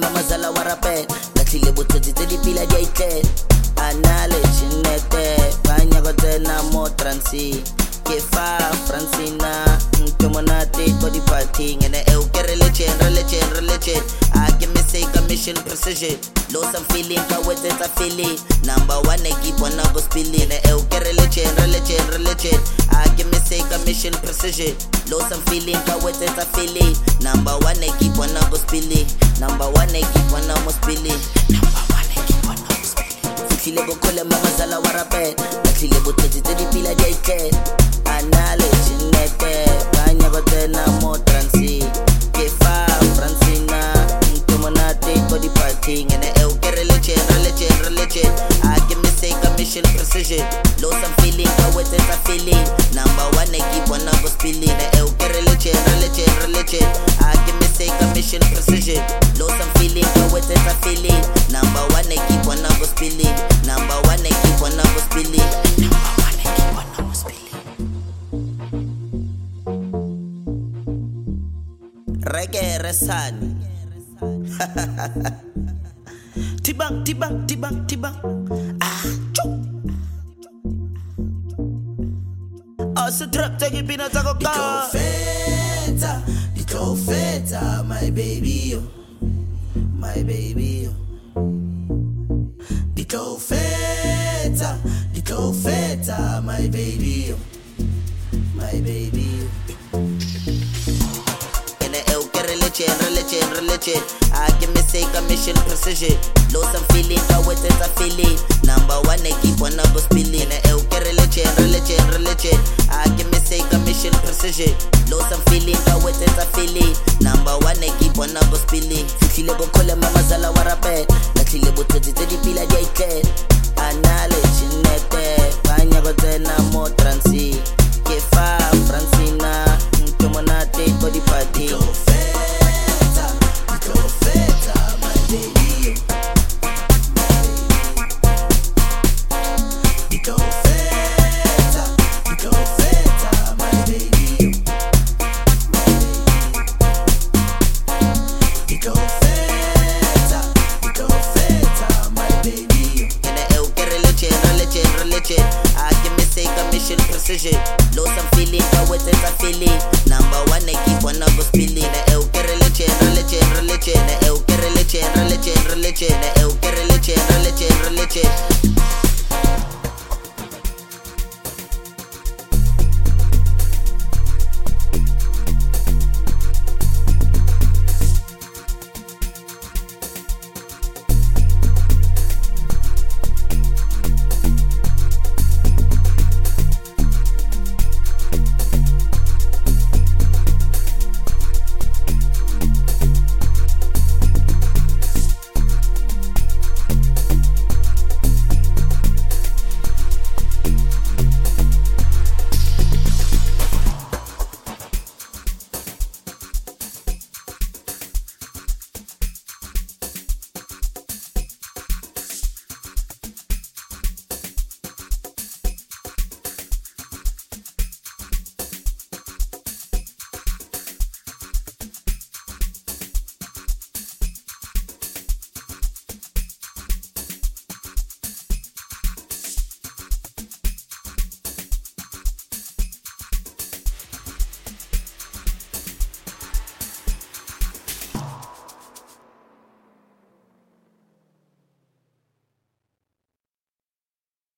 mazala wa rapet latlhile botsotsi tse di pila di a itlela a na le tšhinete ba nyako tsena mo transi ke fa Francina ke monate ko di-partying ene eo ke re legend a ke me say ka mission precision low some feeling ka wetsetsa feeling number one e keep on go spilling ene eo ke re legend a ke me say ka mission precision low some feeling ka wetsetsa feeling number one e keep on go spilling number one e keep on go spilling fihlile go khole mamazala wa rapet latlhile botlotsi tse di pila di a itlela a na le tšhinete ba nyako tsena mo transi ke fa Francina ke monate ko di-partying ene eo ke re legend a ke me say ka mission precision low some feeling ka wetsetsa feeling number one e keep on go spilling ene eo ke re legend a ke me say ka mission precision low some feeling ka wetsetsa feeling number one e keep on go spilling number one e keep on go spilling reggae resani tibang ah chuk ase trap take pina tako ka Dikofeta my baby yo Dikofeta my baby yo Legend I give me say ka mission precision low some feeling ka wetsetsa feeling number one e keep on go spilling ene eo ke re legend I give me say ka mission precision low some feeling ka wetsetsa feeling number one e keep on go spilling fihlile go khole mamazala wa rapet latlhile botlotsi tse di pila di a itlela a na le tšhinete ba nyako tsena mo transi ke fa Francina ke monate ko di-partying I give me say ka mission precision low some feeling ka wetsetsa feeling number one e keep on go spilling ene eo ke re legend